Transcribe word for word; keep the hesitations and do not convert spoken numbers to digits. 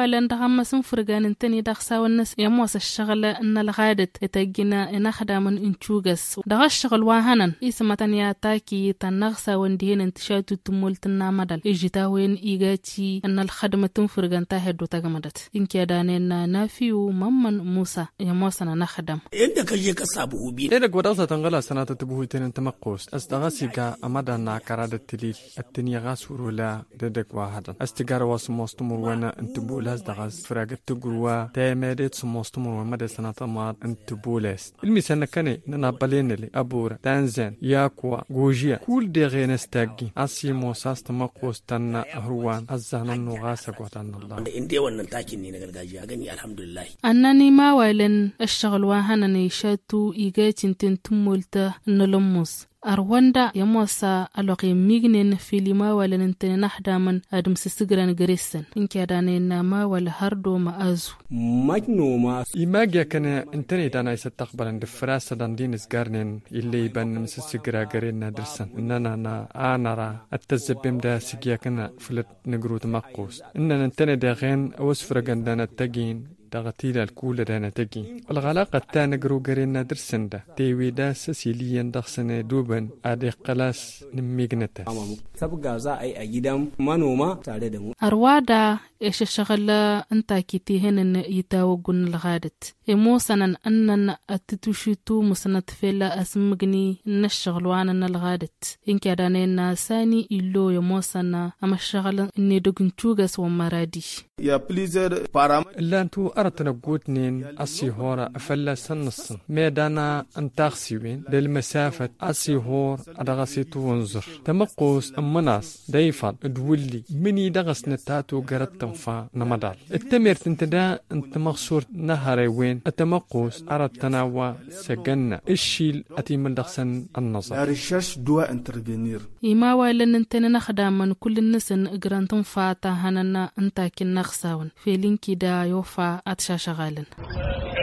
ولا دغم سنفرغان انتني دغسا الناس يموس الشغل ان الغادة تجينا نخدا من انشوغس دغ الشغل واهنا اسمتن يا تاكي تنغسا وندهن انتشاتو تمولتنا مدل اجتاوين ايغاتي ان الخدمة تنفرغان تاهدو تغمدت انكي دانينا نافيو ممن موسى يموسنا نخدم عندك جيك الصابو بي إلك ودرسة تنغلا سنة تبوه تنين تمقوس أستغاسيقا أمادا ناكراد التليل التنيا غاسور ولا ددك واحدا أستغار واسموستمر وانا انتبولاس دغاس فراغت تقروا تامادت سموستمر ومدى سنة مار انتبولاس المثال كاني ننابلين لي أبورا تانزان ياكوا غوجيا كل دي غين استاقي أسي موساس تمقوس تنا أهروان أزانا نغاسق وطن الله عندي وانا تاكيني نغرغاجي أغني الحمد لله أنني ما ويلن الشغل واهنا نيشاتو إيغات انتن تمولتا نلموس أرواندا يموسا ألوغي ميغنين في لما ولا ننتني نحدا من أدم سسجران غريسن إنك دانينا ما ولا هردو ما أزو مجنو ما إيماجيا كان انتني دانا يستقبل عند فراسة داندين سجارنين اللي يبان مسسجرا غرينا درسن إننا نا آنرا التزبيم دا سجيا كان فلت نقرو تمقوس إننا انتني دا غين أوسفرقان دانا التاقين تغطيل الكولة دانا تجي الغلاقة تانا قرو قرينا درسن دا تيوي دا سسيليا دخسن دوبن ادي قلاس نميقنتا سبقا زا اي اجدام منوما تعددمو أروادا إيش الشغل أنت كتيهن إن يتاوجن الغادت إموسنا أننا أتتوشيتو مسنت فيلا أسمجني نشغل وانا الغادت إن كدانينا ساني إلو يموسنا أما الشغل إني دوغنتوغس ومراديش يا بليزر بارام إلا أنتو أردنا قوتنين أسي هورا أفلا سنصن ميدانا أنتاغسيوين للمسافة أسي هور أدغسيتو ونزر تمقوس أمناس دايفان دولي مني دغس نتاتو قردتم فا نمدال التمير تنتدا انت مغصور نهاري وين التمقوس أردنا وسجنا الشيل أتي من دغسن النظر لا ريشيرش دوا انترفينير إما ويلن انتنا نخدام من كل الناس إقرانتم فاتا هننا انتا كن نغساون في لينكي دا يوفا أتشا شغالن